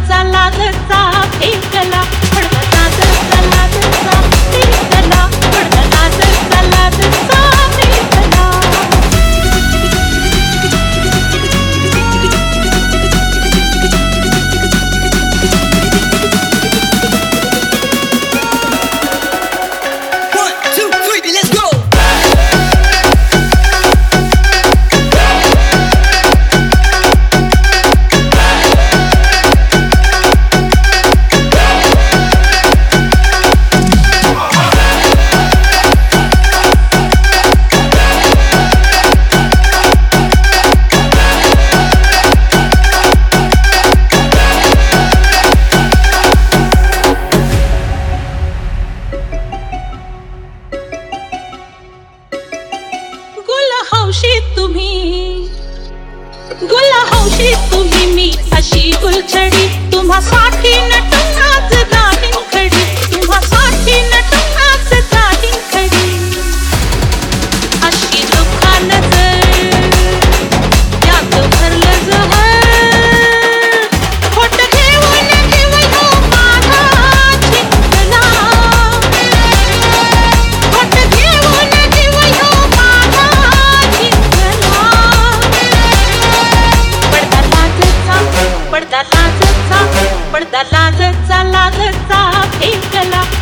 लाजचा लाजचा फेकला पडदा लाजचा लाजचा फेकला पडदा लाजचा लाजचा फेकला गुलहौशी तुम्ही मी अशी गुलछडी तुम्हासाठी नटून आज जाईन खडी तुम्हासाठी नटून आज जाईन खडी अशी दुःखा नजर त्यात भरलं जहर खोट घेऊन जीवयो माझा जिंकला खोट घेऊन जीवयो माझा जिंकला पडदा लाजचा फेकला